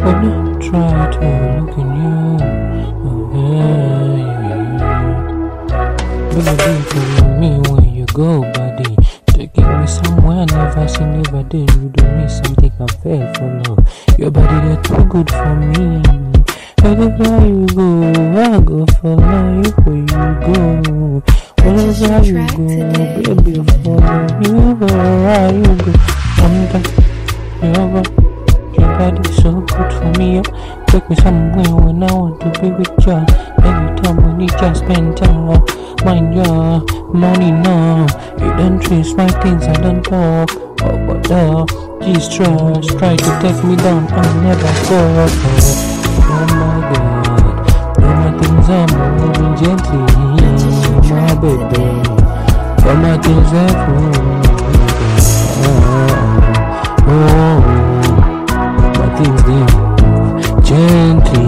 When I try to look in you, oh yeah. Believe in me when you go, buddy. Taking me somewhere I never seen, never did. You do me something I fell for love. Your body they're too good for me. Wherever you go, I go for life. Where you go, wherever you go, baby, follow you. Wherever you go, your body so good for me. Take me somewhere when I want to be with you. Every time we need to spend time. Mind your money now. You don't trace my things, I don't talk. Oh, but these trust try to take me down. I'll never fall. Oh my God, all my things are moving gently, my baby. All my things are moving. My things they move gently.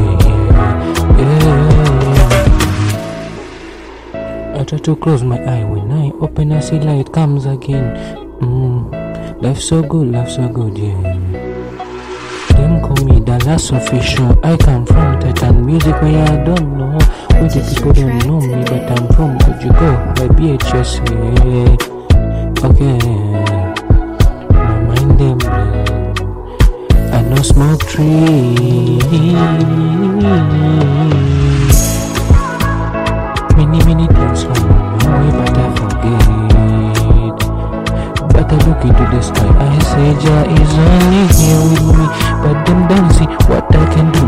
I try to close my eye. When I open I see light comes again. Life's so good, yeah. Them call me the last official. I come from Titan Music where I don't know. Where the people don't know me, but I'm from Could you go? I BHS, yeah. Okay. My mind them blue. I no smoke tree. Many things from my way, but I forget. But I look into the sky, I say Jah is only here with me. But them don't see what I can do